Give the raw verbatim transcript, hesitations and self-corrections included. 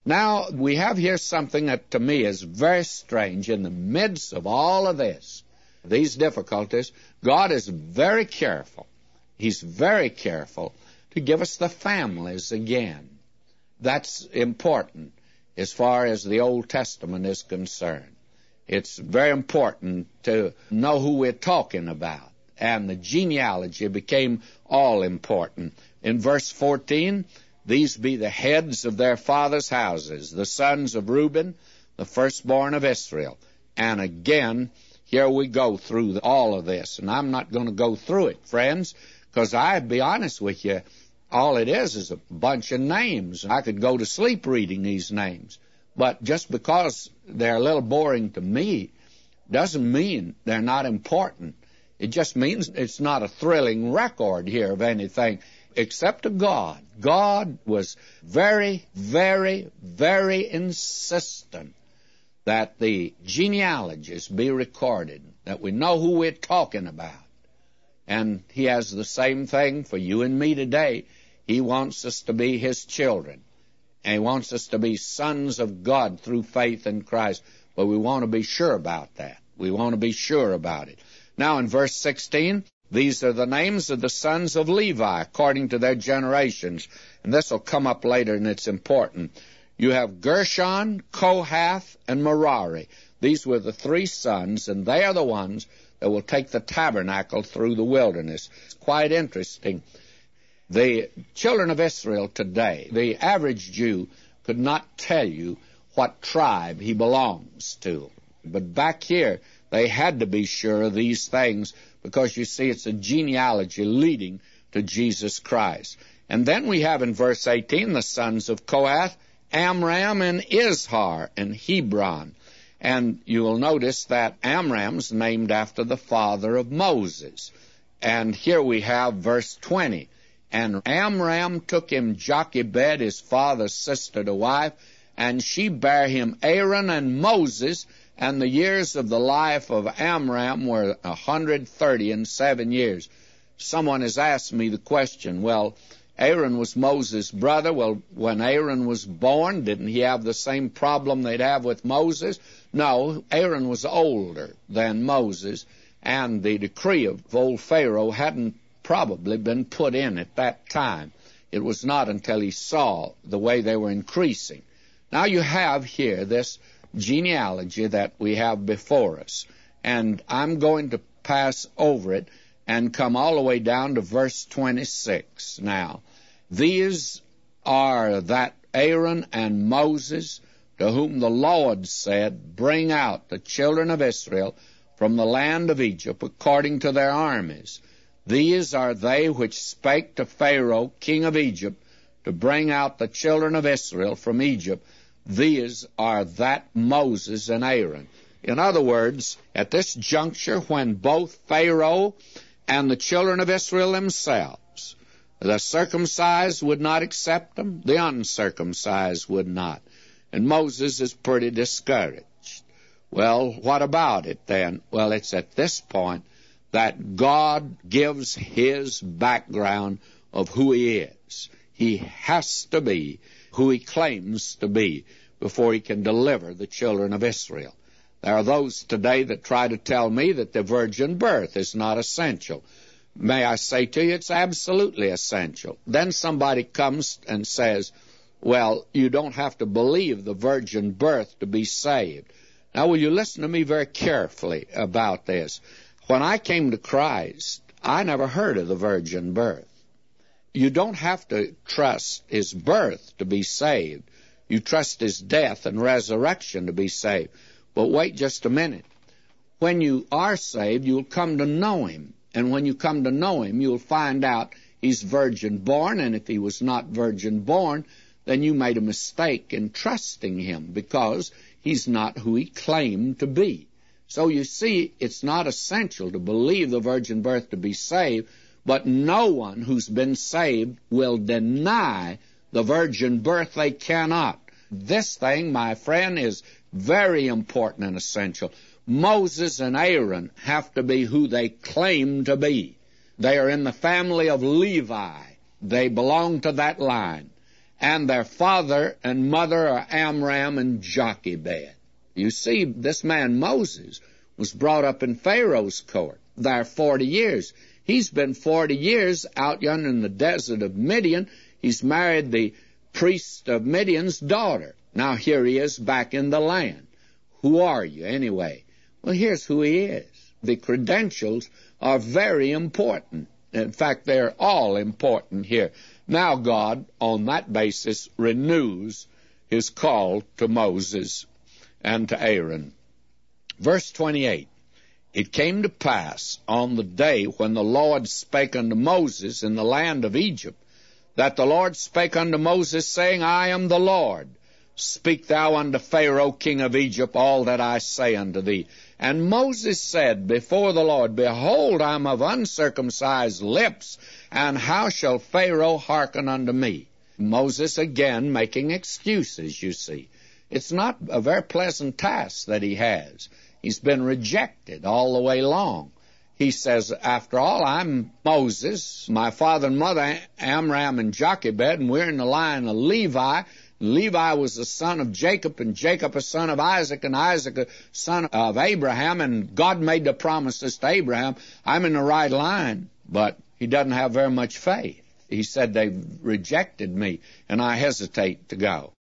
Now, we have here something that to me is very strange. In the midst of all of this, these difficulties, God is very careful. He's very careful to give us the families again. That's important as far as the Old Testament is concerned. It's very important to know who we're talking about. And the genealogy became all important. In verse fourteen, these be the heads of their fathers' houses, the sons of Reuben, the firstborn of Israel. And again, here we go through all of this. And I'm not going to go through it, friends, because I'd be honest with you, all it is is a bunch of names. I could go to sleep reading these names. But just because they're a little boring to me doesn't mean they're not important. It just means it's not a thrilling record here of anything except to God. God was very, very, very insistent that the genealogies be recorded, that we know who we're talking about. And He has the same thing for you and me today. He wants us to be His children. And He wants us to be sons of God through faith in Christ. But we want to be sure about that. We want to be sure about it. Now in verse sixteen, these are the names of the sons of Levi according to their generations. And this will come up later, and it's important. You have Gershon, Kohath, and Merari. These were the three sons, and they are the ones that will take the tabernacle through the wilderness. It's quite interesting. The children of Israel today, the average Jew could not tell you what tribe he belongs to. But back here, they had to be sure of these things because, you see, it's a genealogy leading to Jesus Christ. And then we have in verse eighteen the sons of Kohath, Amram and Izhar and Hebron. And you will notice that Amram's named after the father of Moses. And here we have verse twenty. And Amram took him Jochebed, his father's sister, to wife, and she bare him Aaron and Moses, and the years of the life of Amram were a hundred thirty and seven years. Someone has asked me the question, well, Aaron was Moses' brother. Well, when Aaron was born, didn't he have the same problem they'd have with Moses? No, Aaron was older than Moses, and the decree of old Pharaoh hadn't probably been put in at that time. It was not until he saw the way they were increasing. Now you have here this genealogy that we have before us, and I'm going to pass over it and come all the way down to verse twenty-six now. These are that Aaron and Moses, to whom the Lord said, bring out the children of Israel from the land of Egypt according to their armies. These are they which spake to Pharaoh, king of Egypt, to bring out the children of Israel from Egypt. These are that Moses and Aaron. In other words, at this juncture, when both Pharaoh and the children of Israel themselves, the circumcised would not accept them, the uncircumcised would not. And Moses is pretty discouraged. Well, what about it then? Well, it's at this point that God gives His background of who He is. He has to be who He claims to be before He can deliver the children of Israel. There are those today that try to tell me that the virgin birth is not essential. May I say to you, it's absolutely essential. Then somebody comes and says, well, you don't have to believe the virgin birth to be saved. Now, will you listen to me very carefully about this? When I came to Christ, I never heard of the virgin birth. You don't have to trust His birth to be saved. You trust His death and resurrection to be saved. But wait just a minute. When you are saved, you'll come to know Him. And when you come to know Him, you'll find out He's virgin born. And if He was not virgin born, then you made a mistake in trusting Him because He's not who He claimed to be. So you see, it's not essential to believe the virgin birth to be saved, but no one who's been saved will deny the virgin birth. They cannot. This thing, my friend, is very important and essential. Moses and Aaron have to be who they claim to be. They are in the family of Levi. They belong to that line. and their father and mother are Amram and Jochebed. You see, this man Moses was brought up in Pharaoh's court there forty years. He's been forty years out yonder in the desert of Midian. He's married the priest of Midian's daughter. Now here he is back in the land. Who are you anyway? Well, here's who he is. The credentials are very important. In fact, they're all important here. Now God, on that basis, renews his call to Moses and to Aaron. Verse twenty-eight, it came to pass on the day when the Lord spake unto Moses in the land of Egypt, that the Lord spake unto Moses, saying, I am the Lord. Speak thou unto Pharaoh king of Egypt all that I say unto thee. And Moses said before the Lord, Behold, I am of uncircumcised lips, and how shall Pharaoh hearken unto me? Moses again making excuses, you see. It's not a very pleasant task that he has. He's been rejected all the way along. He says, after all, I'm Moses, my father and mother, Amram and Jochebed, and we're in the line of Levi. Levi was the son of Jacob, and Jacob a son of Isaac, and Isaac a son of Abraham, and God made the promises to Abraham. I'm in the right line, but he doesn't have very much faith. He said, they've rejected me, and I hesitate to go.